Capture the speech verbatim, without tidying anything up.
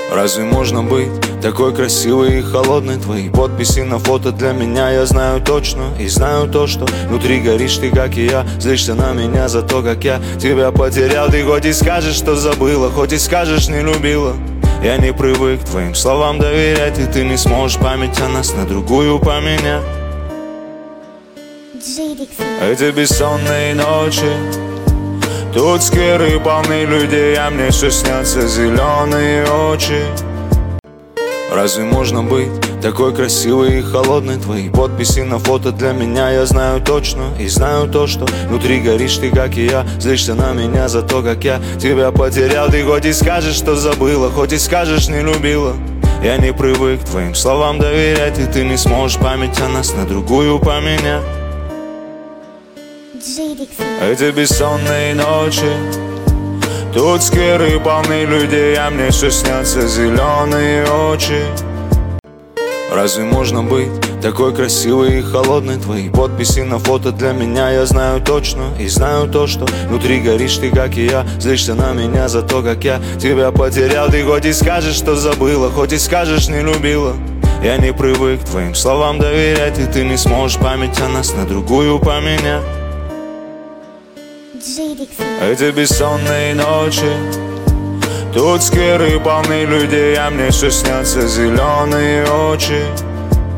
Разве можно быть такой красивой и холодной? Твои подписи на фото для меня я знаю точно. И знаю то, что внутри горишь ты, как и я. Злишься на меня за то, как я тебя потерял. Ты хоть и скажешь, что забыла, хоть и скажешь, не любила. Я не привык твоим словам доверять, и ты не сможешь память о нас на другую поменять. Эти бессонные ночи, тут скверы полны людей, а мне все снятся зеленые очи. Разве можно быть такой красивой и холодной? Твои подписи на фото для меня я знаю точно. И знаю то, что внутри горишь ты, как и я. Злишься на меня за то, как я тебя потерял. Ты хоть и скажешь, что забыла, хоть и скажешь, не любила. Я не привык твоим словам доверять, и ты не сможешь память о нас на другую поменять. Эти бессонные ночи, тут скверы полны людей, а мне все снятся зеленые очи. Разве можно быть такой красивой и холодной? Твои подписи на фото для меня я знаю точно. И знаю то, что внутри горишь ты, как и я. Злишься на меня за то, как я тебя потерял. Ты хоть и скажешь, что забыла, хоть и скажешь, не любила. Я не привык твоим словам доверять, и ты не сможешь память о нас на другую поменять. Эти бессонные ночи, тут скверы полны людей, а мне все снятся зеленые очи.